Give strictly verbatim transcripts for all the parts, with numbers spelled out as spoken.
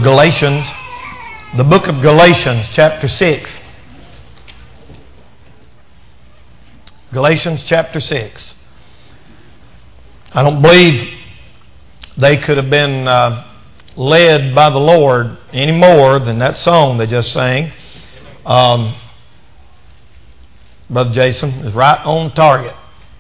Galatians, the book of Galatians, chapter six. Galatians chapter six. I don't believe they could have been uh, led by the Lord any more than that song they just sang. Um, Brother Jason is right on target.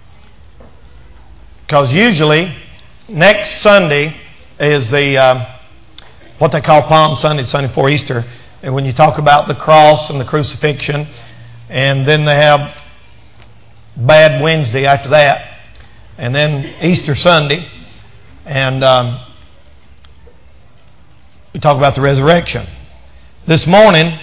Because usually next Sunday is the uh, what they call Palm Sunday, Sunday before Easter. And when you talk about the cross and the crucifixion, and then they have Bad Wednesday after that, and then Easter Sunday, and um, we talk about the resurrection. This morning,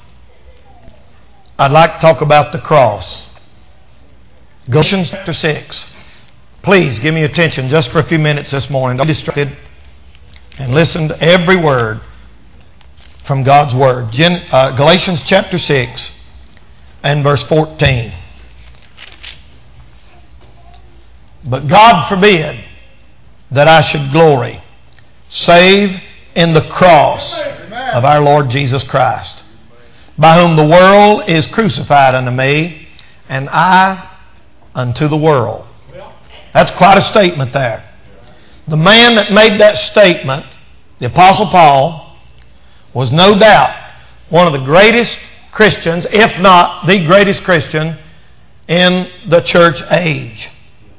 I'd like to talk about the cross. Galatians chapter six. Please give me attention just for a few minutes this morning. Don't be distracted. And listen to every word from God's Word. Gen, uh, Galatians chapter six and verse fourteen. But God forbid that I should glory, save in the cross of our Lord Jesus Christ, by whom the world is crucified unto me, and I unto the world. That's quite a statement there. The man that made that statement, the Apostle Paul, was no doubt one of the greatest Christians, if not the greatest Christian in the church age.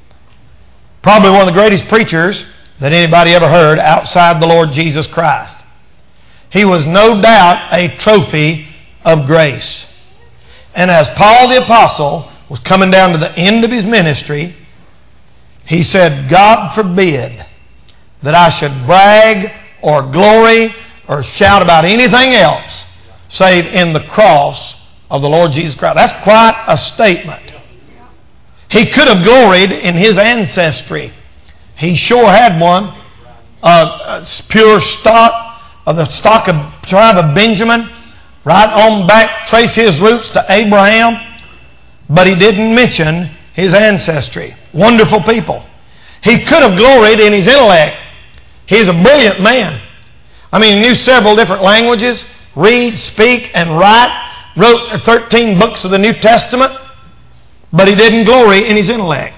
Probably one of the greatest preachers that anybody ever heard outside the Lord Jesus Christ. He was no doubt a trophy of grace. And as Paul the Apostle was coming down to the end of his ministry, he said, God forbid that I should brag or glory or shout about anything else save in the cross of the Lord Jesus Christ. That's quite a statement. He could have gloried in his ancestry. He sure had one. Uh, pure stock of the stock of tribe of Benjamin. Right on back, trace his roots to Abraham. But he didn't mention his ancestry. Wonderful people. He could have gloried in his intellect. He's a brilliant man. I mean, he knew several different languages. Read, speak, and write. Wrote thirteen books of the New Testament. But he didn't glory in his intellect.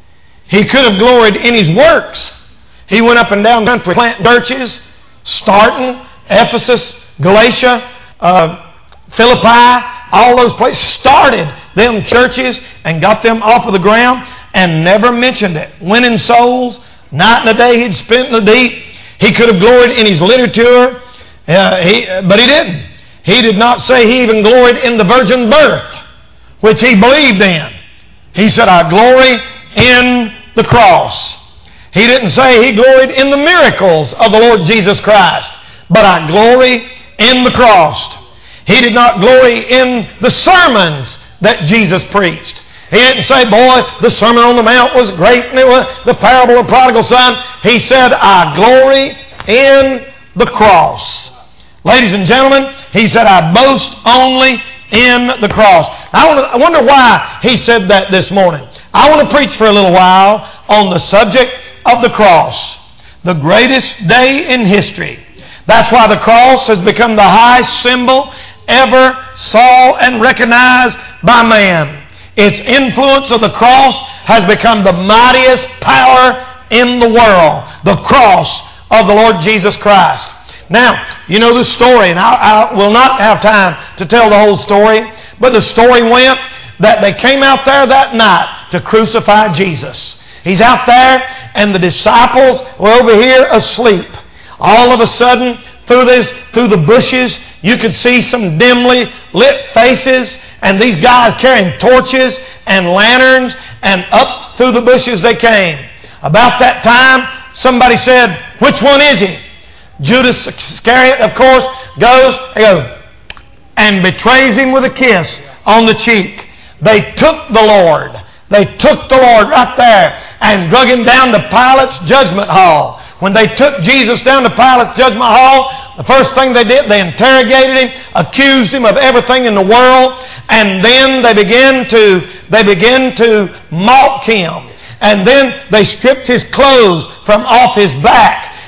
He could have gloried in his works. He went up and down the country planting churches, starting Ephesus, Galatia, uh, Philippi, all those places, started them churches and got them off of the ground and never mentioned it. Winning souls, night and a day he'd spent in the deep. He could have gloried in his literature, uh, he, but he didn't. He did not say he even gloried in the virgin birth, which he believed in. He said, I glory in the cross. He didn't say he gloried in the miracles of the Lord Jesus Christ, but I glory in the cross. He did not glory in the sermons that Jesus preached. He didn't say, boy, the Sermon on the Mount was great and it was the parable of the prodigal son. He said, I glory in the cross. Ladies and gentlemen, he said, I boast only in the cross. I wonder why he said that this morning. I want to preach for a little while on the subject of the cross. The greatest day in history. That's why the cross has become the highest symbol ever saw and recognized by man. Its influence of the cross has become the mightiest power in the world. The cross of the Lord Jesus Christ. Now, you know the story, and I, I will not have time to tell the whole story, but the story went that they came out there that night to crucify Jesus. He's out there, and the disciples were over here asleep. All of a sudden, through this, through the bushes, you could see some dimly lit faces, and these guys carrying torches and lanterns, and up through the bushes they came. About that time, somebody said, which one is he? Judas Iscariot, of course, goes, he goes and betrays him with a kiss on the cheek. They took the Lord. They took the Lord right there and drug him down to Pilate's judgment hall. When they took Jesus down to Pilate's judgment hall, the first thing they did, they interrogated him, accused him of everything in the world, and then they began to they began to mock him. And then they stripped his clothes from off his back.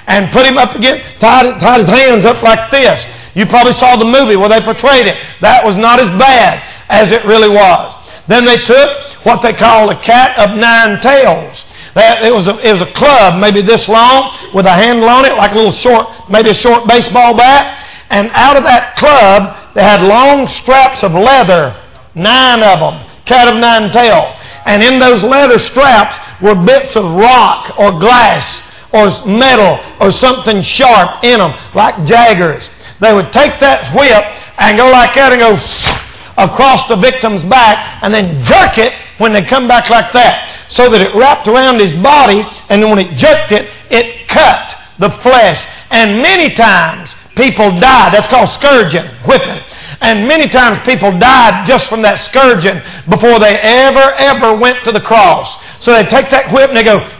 and put him up against, tied, tied his hands up like this. You probably saw the movie where they portrayed it. That was not as bad as it really was. Then they took what they called a cat of nine tails. That, it was a, it was a club maybe this long with a handle on it, like a little short, maybe a short baseball bat. And out of that club, they had long straps of leather, nine of them, cat of nine tails. And in those leather straps were bits of rock or glass or metal or something sharp in them, like daggers. They would take that whip and go like that and go across the victim's back and then jerk it when they come back like that, so that it wrapped around his body, and then when it jerked it, it cut the flesh. And many times people died. That's called scourging, whipping. And many times people died just from that scourging before they ever, ever went to the cross. So they take that whip and they go,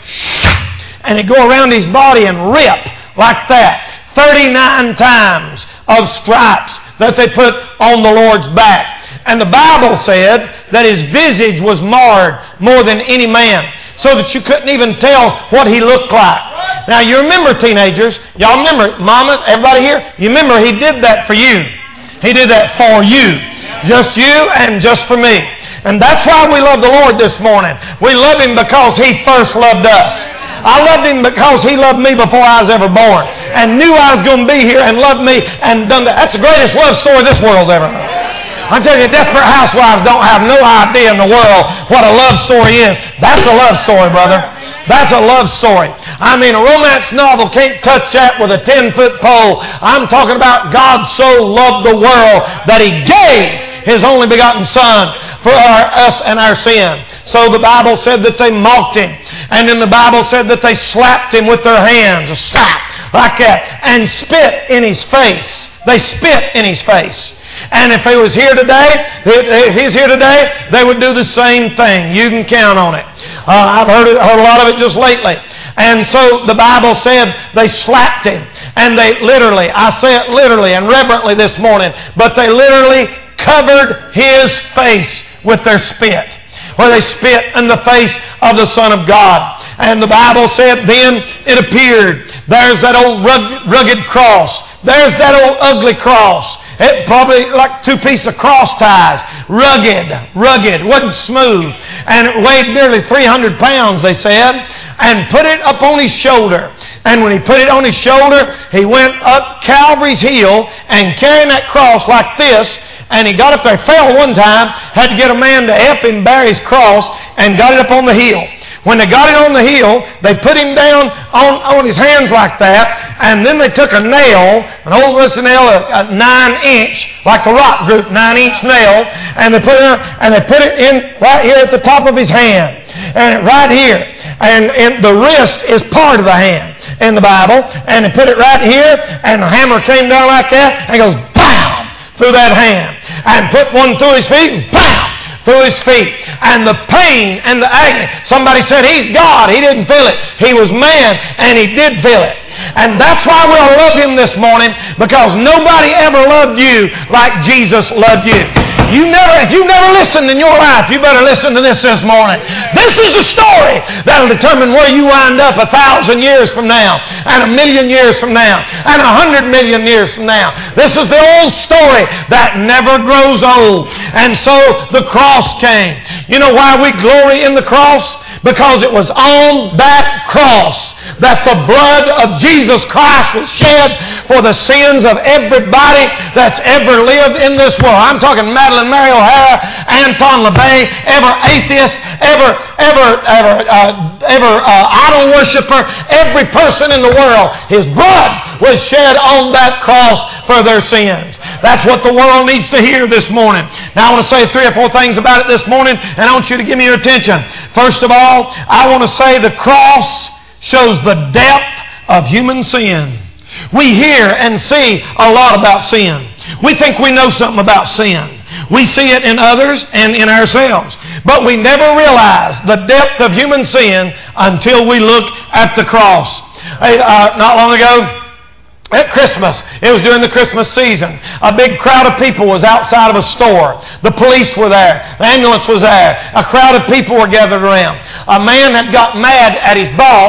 and they go around his body and rip like that. thirty-nine times of stripes that they put on the Lord's back. And the Bible said that his visage was marred more than any man, so that you couldn't even tell what he looked like. Now you remember, teenagers, y'all remember, mama, everybody here, you remember he did that for you. He did that for you. Just you and just for me. And that's why we love the Lord this morning. We love him because he first loved us. I loved him because he loved me before I was ever born, and knew I was going to be here and loved me and done that. That's the greatest love story this world's ever heard. I'm telling you, desperate housewives don't have no idea in the world what a love story is. That's a love story, brother. That's a love story. I mean, a romance novel can't touch that with a ten-foot pole. I'm talking about God so loved the world that he gave his only begotten Son for our, us and our sin. So the Bible said that they mocked him. And then the Bible said that they slapped him with their hands, a slap like that, and spit in his face. They spit in his face. And if he was here today, if he's here today, they would do the same thing. You can count on it. Uh, I've heard, it, heard a lot of it just lately. And so the Bible said they slapped him. And they literally, I say it literally and reverently this morning, but they literally covered his face with their spit, where they spit in the face of the Son of God. And the Bible said then it appeared. There's that old rugged cross. There's that old ugly cross. It probably like two pieces of cross ties. Rugged, rugged, wasn't smooth. And it weighed nearly three hundred pounds, they said. And put it up on his shoulder. And when he put it on his shoulder, he went up Calvary's hill and carrying that cross like this. And he got up there, fell one time, had to get a man to help him bear his cross, and got it up on the hill. When they got it on the hill, they put him down on, on his hands like that, and then they took a nail, an old rusty nail, a, a nine inch, like the rock group, nine inch nail, and they put it and they put it in right here at the top of his hand, and right here, and, and the wrist is part of the hand in the Bible, and they put it right here, and the hammer came down like that, and it goes bam through that hand, and put one through his feet, and bam through his feet. And the pain and the agony. Somebody said, he's God. He didn't feel it. He was man, and he did feel it. And that's why we'll love him this morning, because nobody ever loved you like Jesus loved you. You never, if you never listened in your life, you better listen to this this morning. This is a story that'll determine where you wind up a thousand years from now, and a million years from now, and a hundred million years from now. This is the old story that never grows old. And so the cross came. You know why we glory in the cross? Because it was on that cross that the blood of Jesus Christ was shed for the sins of everybody that's ever lived in this world. I'm talking Madeline Mary O'Hara, Anton LaVey, ever atheist, ever, ever, ever, uh, ever uh, idol worshiper, every person in the world. His blood was shed on that cross for their sins. That's what the world needs to hear this morning. Now I want to say three or four things about it this morning, and I want you to give me your attention. First of all, I want to say the cross shows the depth of human sin. We hear and see a lot about sin. We think we know something about sin. We see it in others and in ourselves. But we never realize the depth of human sin until we look at the cross. Hey, uh, not long ago, at Christmas, it was during the Christmas season, a big crowd of people was outside of a store. The police were there. The ambulance was there. A crowd of people were gathered around. A man had got mad at his boss,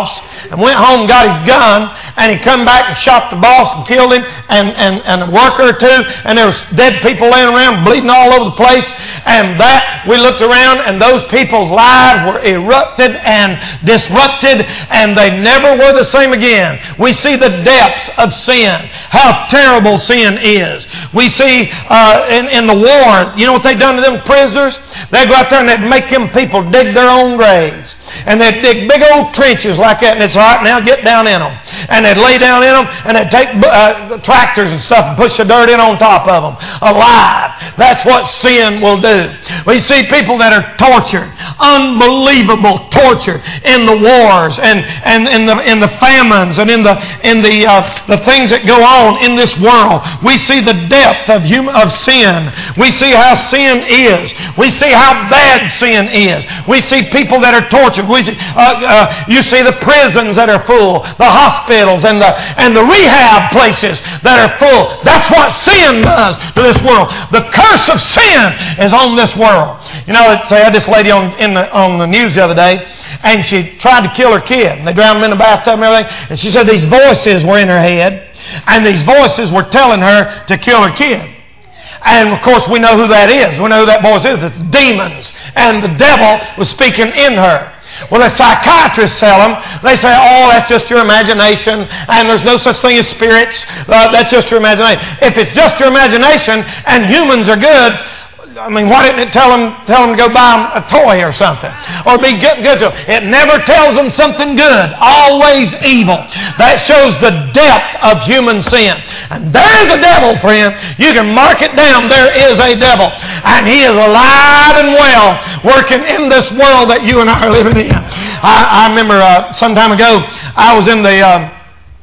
and went home and got his gun, and he come back and shot the boss and killed him, and, and, and a worker or two, and there was dead people laying around, bleeding all over the place, and that, we looked around, and those people's lives were erupted and disrupted, and they never were the same again. We see the depths of sin, how terrible sin is. We see uh, in, in the war, you know what they done to them prisoners? They'd go out there and they'd make them people dig their own graves. And they'd dig big old trenches like that, and it's hot, now get down in them. And they'd lay down in them, and they'd take uh, tractors and stuff and push the dirt in on top of them, alive. That's what sin will do. We see people that are tortured, unbelievable torture in the wars and, and in the in the famines and in the in the uh, the things that go on in this world. We see the depth of human of sin. We see how sin is. We see how bad sin is. We see people that are tortured. We see, uh, uh, you see the prisons that are full, the hospitals and the and the rehab places that are full. That's what sin does to this world. The curse of sin is on this world. You know, I had this lady on in the, on the news the other day, and she tried to kill her kid. They drowned him in the bathtub and everything. And she said these voices were in her head, and these voices were telling her to kill her kid. And of course, we know who that is. We know who that voice is. It's demons, and the devil was speaking in her. Well, the psychiatrists tell them, they say, oh, that's just your imagination, and there's no such thing as spirits. Uh, that's just your imagination. If it's just your imagination and humans are good, I mean, why didn't it tell them, tell them to go buy them a toy or something? Or be good, good to them? It never tells them something good. Always evil. That shows the depth of human sin. And there is a devil, friend. You can mark it down. There is a devil. And he is alive and well working in this world that you and I are living in. I, I remember uh, some time ago, I was in the... Uh,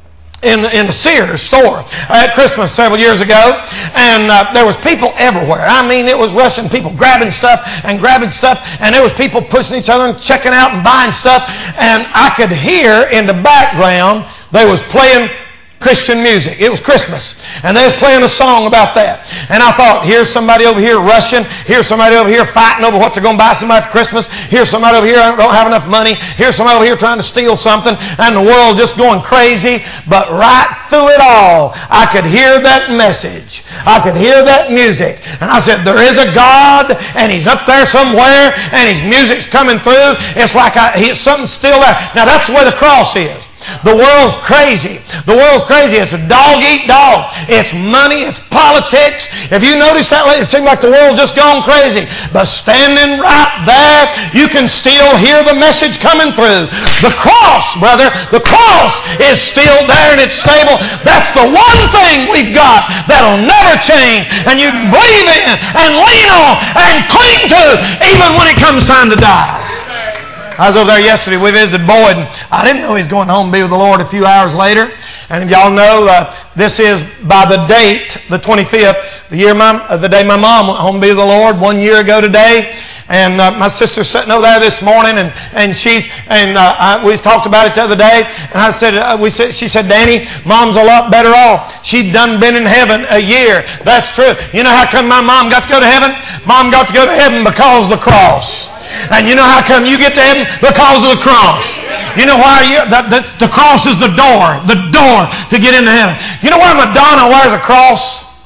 In, in the Sears store at Christmas several years ago, and uh, there was people everywhere. I mean, it was rushing people, grabbing stuff and grabbing stuff, and there was people pushing each other and checking out and buying stuff, and I could hear in the background they was playing Christian music. It was Christmas, and they was playing a song about that. And I thought, here's somebody over here rushing. Here's somebody over here fighting over what they're going to buy somebody for Christmas. Here's somebody over here who don't have enough money. Here's somebody over here trying to steal something, and the world just going crazy. But right through it all, I could hear that message. I could hear that music. And I said, there is a God, and He's up there somewhere, and His music's coming through. It's like I, he, something's still there. Now, that's where the cross is. The world's crazy. The world's crazy. It's a dog-eat-dog. It's money. It's politics. Have you noticed that lately? It seems like the world's just gone crazy. But standing right there, you can still hear the message coming through. The cross, brother, the cross is still there and it's stable. That's the one thing we've got that'll never change. And you can believe in and lean on and cling to even when it comes time to die. I was over there yesterday. We visited Boyd, and I didn't know he was going home to be with the Lord a few hours later. And y'all know uh, this is by the date, the twenty-fifth, the year my, uh, the day my mom went home to be with the Lord, one year ago today. And uh, my sister's sitting over there this morning, and and she's and uh, I, we talked about it the other day. And I said, uh, we said, she said, Danny, Mom's a lot better off. She'd done been in heaven a year. That's true. You know how come my mom got to go to heaven? Mom got to go to heaven because of the cross. And you know how come you get to heaven? Because of the cross. You know why? You, the, the, the cross is the door. The door to get into heaven. You know why Madonna wears a cross?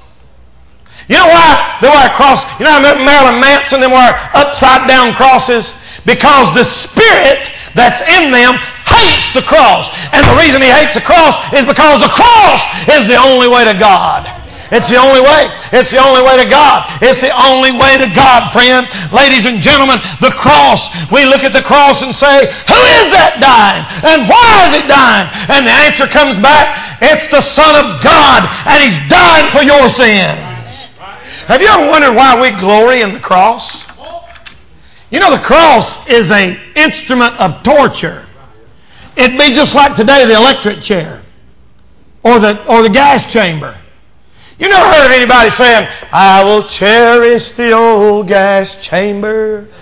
You know why they wear a cross? You know how Marilyn Manson they wear upside down crosses? Because the spirit that's in them hates the cross. And the reason he hates the cross is because the cross is the only way to God. It's the only way. It's the only way to God. It's the only way to God, friend. Ladies and gentlemen, the cross. We look at the cross and say, who is that dying? And why is it dying? And the answer comes back, it's the Son of God, and He's died for your sins. Have you ever wondered why we glory in the cross? You know, the cross is an instrument of torture. It'd be just like today the electric chair or the or the gas chamber. You never heard of anybody saying, I will cherish the old gas chamber.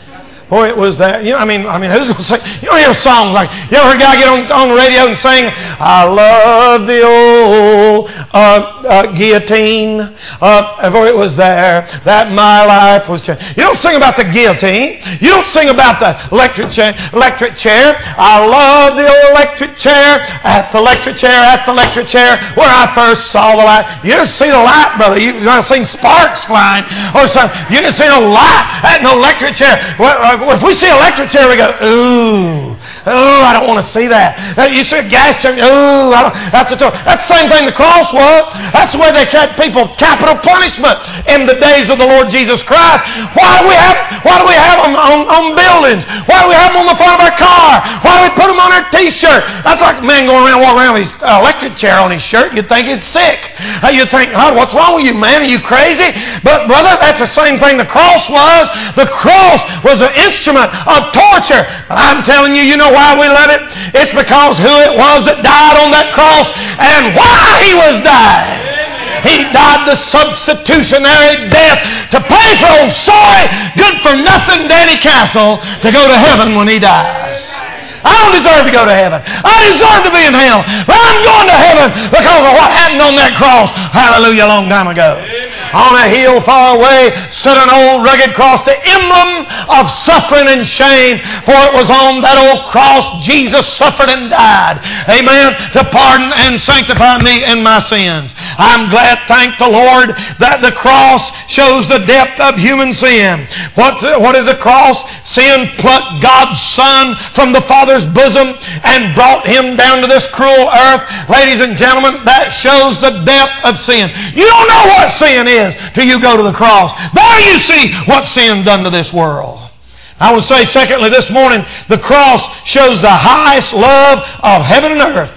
Boy, it was that. You know, I mean, I mean, who's going to sing? You don't hear songs like, you ever heard a guy get on, on the radio and sing, I love the old uh, uh, guillotine. Uh, boy, it was there that my life was changed. You don't sing about the guillotine. You don't sing about the electric chair. Electric chair. I love the old electric chair. At the electric chair. At the electric chair. Where I first saw the light. You didn't see the light, brother. You didn't see sparks flying or something. You didn't see no light at an electric chair. Well, if we see an electric chair, we go, ooh, ooh, I don't want to see that. You see a gas chair, ooh, I don't, that's, the, that's the same thing the cross was. That's the way they kept people capital punishment in the days of the Lord Jesus Christ. Why do we have, why do we have them on, on buildings? Why do we have them on the front of our car? Why do we put them on our T-shirt? That's like a man going around, walking around with his uh, electric chair on his shirt. You'd think he's sick. Uh, you'd think, oh, what's wrong with you, man? Are you crazy? But, brother, that's the same thing the cross was. The cross was an instrument of torture. But I'm telling you, you know why we love it? It's because who it was that died on that cross and why he was dying. He died the substitutionary death to pay for old sorry, good for nothing Danny Castle to go to heaven when he dies. I don't deserve to go to heaven. I deserve to be in hell. But I'm going to heaven because of what happened on that cross. Hallelujah, a long time ago. On a hill far away stood an old rugged cross, the emblem of suffering and shame. For it was on that old cross Jesus suffered and died. Amen. To pardon and sanctify me in my sins. I'm glad, thank the Lord, that the cross shows the depth of human sin. What, what is the cross? Sin plucked God's Son from the Father's bosom and brought Him down to this cruel earth. Ladies and gentlemen, that shows the depth of sin. You don't know what sin is till you go to the cross. There you see what sin done to this world. I would say, secondly, this morning, the cross shows the highest love of heaven and earth.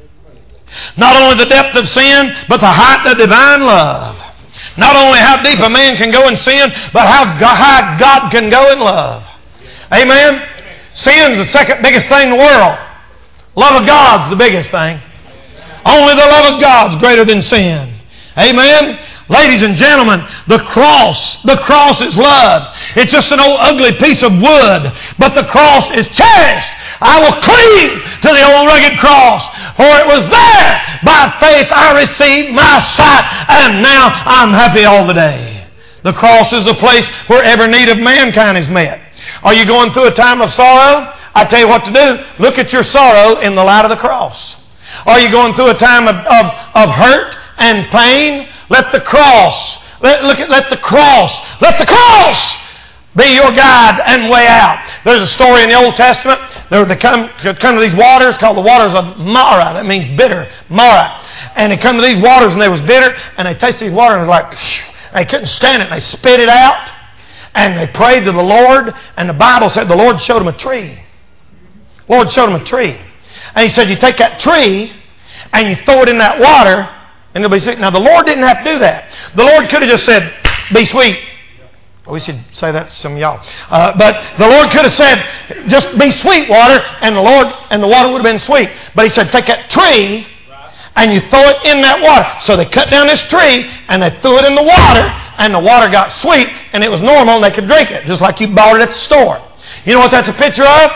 Not only the depth of sin, but the height of divine love. Not only how deep a man can go in sin, but how high God can go in love. Amen? Sin's the second biggest thing in the world. Love of God's the biggest thing. Only the love of God's greater than sin. Amen? Ladies and gentlemen, the cross, the cross is love. It's just an old ugly piece of wood, but the cross is cherished. I will cleave to the old rugged cross, for it was there by faith I received my sight, and now I'm happy all the day. The cross is the place where every need of mankind is met. Are you going through a time of sorrow? I tell you what to do. Look at your sorrow in the light of the cross. Are you going through a time of, of, of hurt and pain? Let the cross, let, look at, let the cross, let the cross be your guide and way out. There's a story in the Old Testament. There they come, they come to these waters called the waters of Mara. That means bitter, Mara. And they come to these waters and they was bitter, and they tasted these waters and it was like, phew, they couldn't stand it. They spit it out, and they prayed to the Lord, and the Bible said the Lord showed them a tree. The Lord showed them a tree. And He said, you take that tree and you throw it in that water, and it'll be sweet. Now, the Lord didn't have to do that. The Lord could have just said, be sweet. We should say that to some of y'all. Uh, but the Lord could have said, just be sweet water, and the Lord and the water would have been sweet. But He said, take that tree and you throw it in that water. So they cut down this tree and they threw it in the water, and the water got sweet, and it was normal, and they could drink it, just like you bought it at the store. You know what that's a picture of?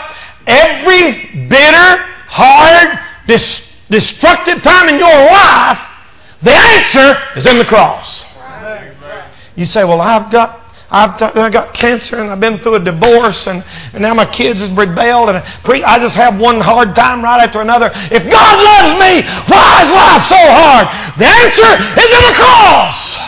Every bitter, hard, dis- destructive time in your life, the answer is in the cross. You say, well, I've got I've, I've got cancer, and I've been through a divorce, and, and now my kids have rebelled, and I just have one hard time right after another. If God loves me, why is life so hard? The answer is in the cross.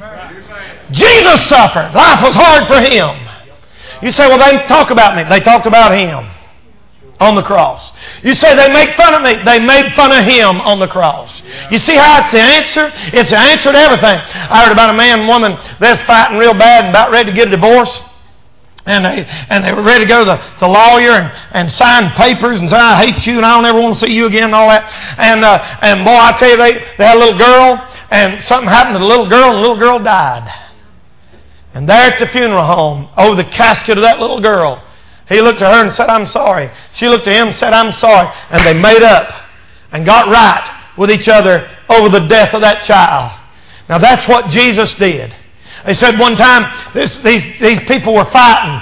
Jesus suffered. Life was hard for Him. You say, well, they talk about me. They talked about Him on the cross. You say they make fun of me. They made fun of Him on the cross. You see how it's the answer? It's the answer to everything. I heard about a man and woman that's fighting real bad and about ready to get a divorce. And they and they were ready to go to the, the lawyer and, and sign papers and say, I hate you and I don't ever want to see you again and all that. And uh, and boy, I tell you, they, they had a little girl, and something happened to the little girl, and the little girl died. And there at the funeral home, over the casket of that little girl, he looked at her and said, I'm sorry. She looked at him and said, I'm sorry. And they made up and got right with each other over the death of that child. Now that's what Jesus did. They said one time this, these, these people were fighting,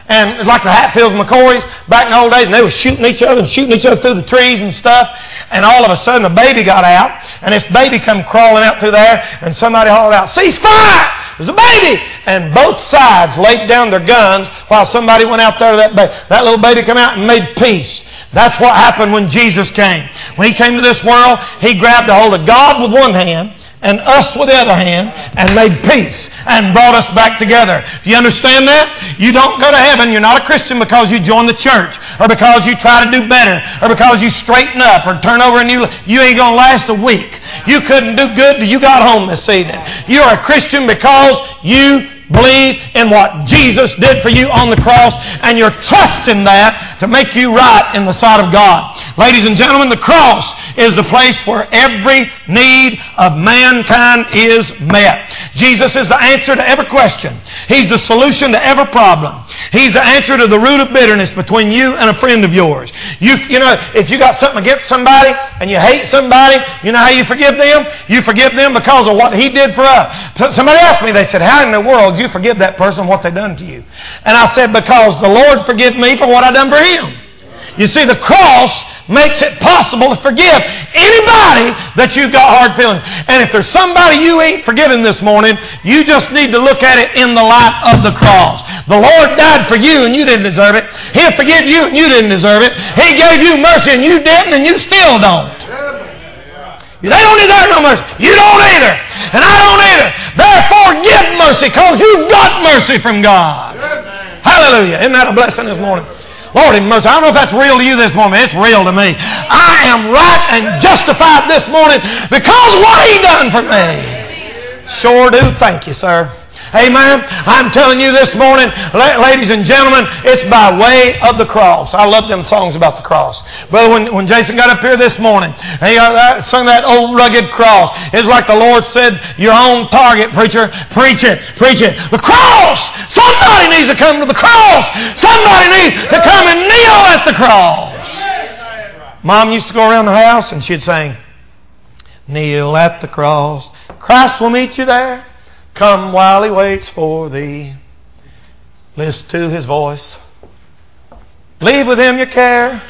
And it's like the Hatfields and McCoys back in the old days, and they were shooting each other and shooting each other through the trees and stuff. And all of a sudden a baby got out, and this baby come crawling out through there, and somebody hollered out, "Cease fire! There's a baby!" And both sides laid down their guns while somebody went out there to that baby. That little baby come out and made peace. That's what happened when Jesus came. When He came to this world, He grabbed a hold of God with one hand and us with the other hand and made peace and brought us back together. Do you understand that? You don't go to heaven. You're not a Christian because you join the church or because you try to do better or because you straighten up or turn over a new... You ain't going to last a week. You couldn't do good till you got home this evening. You're a Christian because you believe in what Jesus did for you on the cross, and you're trusting that to make you right in the sight of God. Ladies and gentlemen, the cross is the place where every need of mankind is met. Jesus is the answer to every question. He's the solution to every problem. He's the answer to the root of bitterness between you and a friend of yours. You, you know, if you got something against somebody and you hate somebody, you know how you forgive them? You forgive them because of what He did for us. Somebody asked me, they said, "How in the world do you forgive that person what they done to you?" And I said, "Because the Lord forgive me for what I done for Him." You see, the cross makes it possible to forgive anybody that you've got hard feelings. And if there's somebody you ain't forgiven this morning, you just need to look at it in the light of the cross. The Lord died for you and you didn't deserve it. He'll forgive you and you didn't deserve it. He gave you mercy and you didn't, and you still don't. They don't deserve no mercy. You don't either. And I don't either. Therefore, give mercy because you've got mercy from God. Hallelujah. Isn't that a blessing this morning? Lord have mercy. I don't know if that's real to you this morning. It's real to me. I am right and justified this morning because of what He done for me. Sure do. Thank you, sir. Amen. I'm telling you this morning, ladies and gentlemen, it's by way of the cross. I love them songs about the cross. Brother, when, when Jason got up here this morning, and he got, sung that old rugged cross, it's like the Lord said, "You're on target, preacher. Preach it. Preach it. The cross! Somebody needs to come to the cross. Somebody needs to come and kneel at the cross." Mom used to go around the house and she'd sing, "Kneel at the cross. Christ will meet you there. Come while He waits for thee. Listen to His voice. Leave with Him your care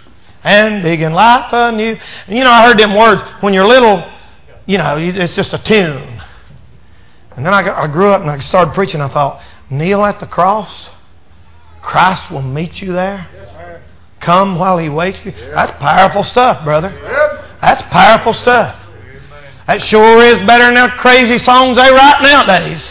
and begin life anew." And you know, I heard them words when you're little. You know, it's just a tune. And then I, got, I grew up and I started preaching. I thought, kneel at the cross. Christ will meet you there. Come while He waits for you. That's powerful stuff, brother. That's powerful stuff. That sure is better than the crazy songs they write nowadays.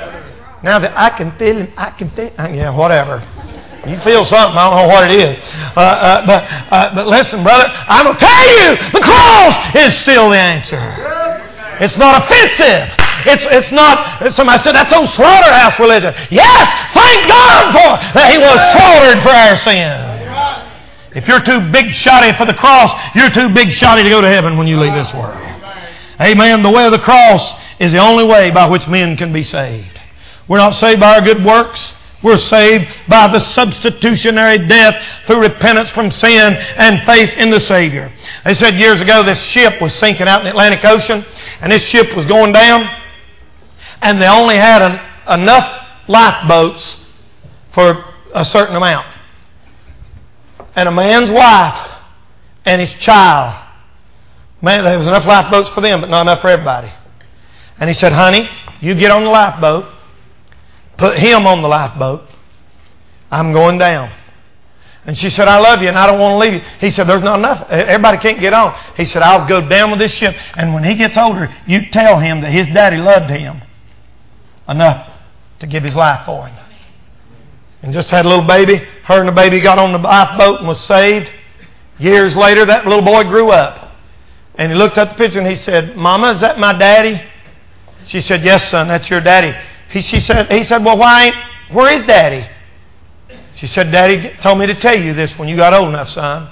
Now that I can feel it, I can feel, yeah, whatever. You feel something, I don't know what it is. Uh, uh, but uh, but listen, brother, I'm going to tell you, the cross is still the answer. It's not offensive. It's it's not, somebody said, that's old slaughterhouse religion. Yes, thank God for that He was slaughtered for our sins. If you're too big shotty for the cross, you're too big shotty to go to heaven when you leave this world. Amen. The way of the cross is the only way by which men can be saved. We're not saved by our good works. We're saved by the substitutionary death through repentance from sin and faith in the Savior. They said years ago this ship was sinking out in the Atlantic Ocean, and this ship was going down, and they only had an, enough lifeboats for a certain amount. And a man's wife and his child, man, there was enough lifeboats for them, but not enough for everybody. And he said, "Honey, you get on the lifeboat. Put him on the lifeboat. I'm going down." And she said, "I love you and I don't want to leave you." He said, "There's not enough. Everybody can't get on." He said, "I'll go down with this ship. And when he gets older, you tell him that his daddy loved him enough to give his life for him." And just had a little baby. Her and the baby got on the lifeboat and was saved. Years later, that little boy grew up. And he looked at the picture and he said, "Mama, is that my daddy?" She said, "Yes, son, that's your daddy." He, she said, he said, "Well, why ain't, where is Daddy?" She said, "Daddy told me to tell you this when you got old enough, son.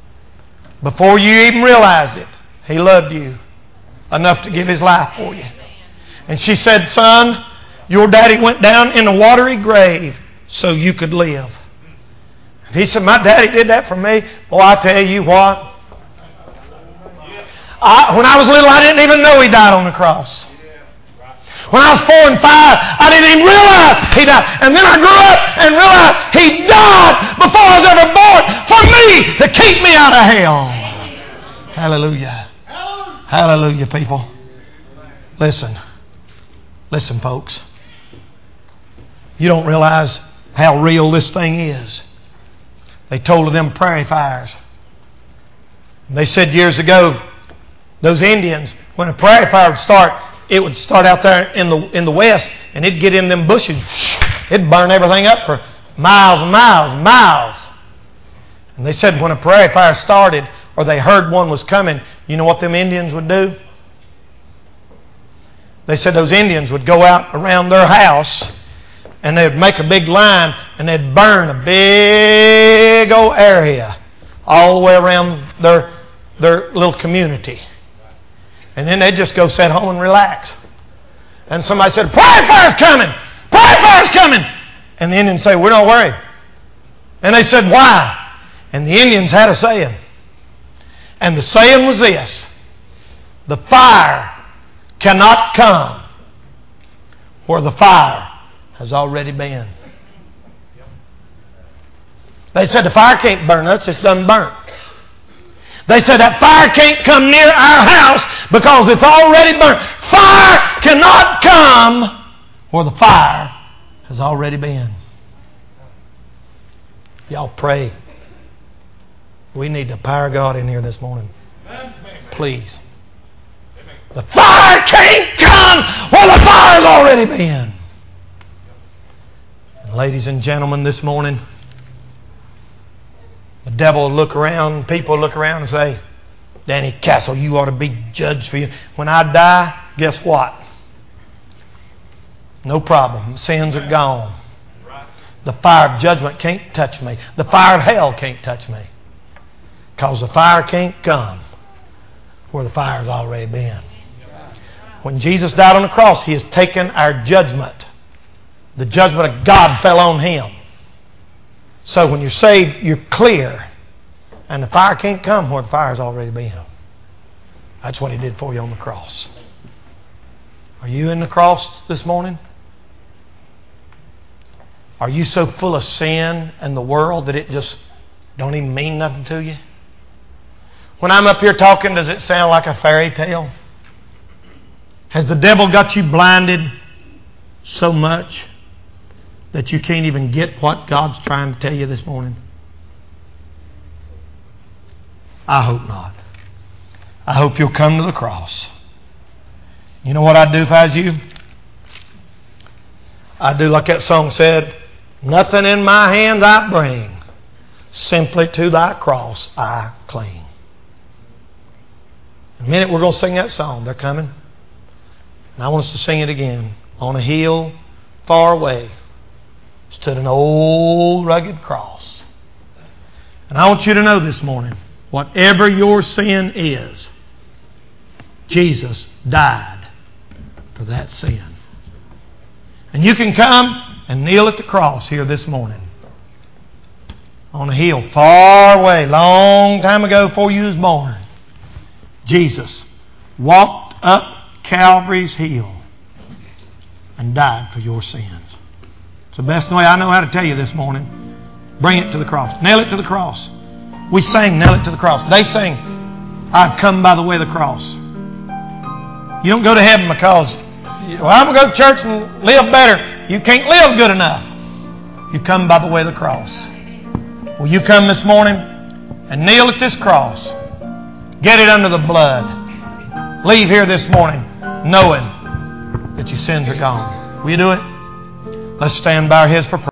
Before you even realized it, He loved you enough to give His life for you." And she said, "Son, your daddy went down in a watery grave so you could live." And he said, "My daddy did that for me." Well, I tell you what. I, when I was little, I didn't even know He died on the cross. When I was four and five, I didn't even realize He died. And then I grew up and realized He died before I was ever born for me to keep me out of hell. Hallelujah. Hallelujah, people. Listen. Listen, folks. You don't realize how real this thing is. They told of them prairie fires. They said years ago, those Indians, when a prairie fire would start, it would start out there in the in the west, and it'd get in them bushes. It'd burn everything up for miles and miles and miles. And they said when a prairie fire started, or they heard one was coming, you know what them Indians would do? They said those Indians would go out around their house, and they'd make a big line, and they'd burn a big old area all the way around their their little community. And then they'd just go sit home and relax. And somebody said, prairie fire's coming! Prairie fire's coming! And the Indians say, we're not worried. And they said, why? And the Indians had a saying. And the saying was this: the fire cannot come where the fire has already been. They said the fire can't burn us, it's done burnt. They said that fire can't come near our house because it's already burnt. Fire cannot come where the fire has already been. Y'all pray. We need the power of God in here this morning. Please. The fire can't come where the fire's already been. And ladies and gentlemen, this morning, the devil will look around, people will look around and say, Danny Castle, you ought to be judged for you. When I die, guess what? No problem. The sins are gone. The fire of judgment can't touch me. The fire of hell can't touch me. Because the fire can't come where the fire's already been. When Jesus died on the cross, He has taken our judgment. The judgment of God fell on Him. So when you're saved, you're clear. And the fire can't come where the fire's already been. That's what He did for you on the cross. Are you in the cross this morning? Are you so full of sin and the world that it just don't even mean nothing to you? When I'm up here talking, does it sound like a fairy tale? Has the devil got you blinded so much that you can't even get what God's trying to tell you this morning? I hope not. I hope you'll come to the cross. You know what I'd do if I was you? I'd do like that song said, nothing in my hands I bring, simply to thy cross I cling. In a minute we're going to sing that song. They're coming. And I want us to sing it again. On a hill far away stood an old rugged cross. And I want you to know this morning, whatever your sin is, Jesus died for that sin. And you can come and kneel at the cross here this morning. On a hill far away, long time ago before you was born, Jesus walked up Calvary's hill and died for your sins. It's the best way I know how to tell you this morning. Bring it to the cross. Nail it to the cross. We sang, nail it to the cross. They sing, I've come by the way of the cross. You don't go to heaven because, well, I'm going to go to church and live better. You can't live good enough. You come by the way of the cross. Will you come this morning and kneel at this cross? Get it under the blood. Leave here this morning knowing that your sins are gone. Will you do it? Let's stand by our heads for prayer.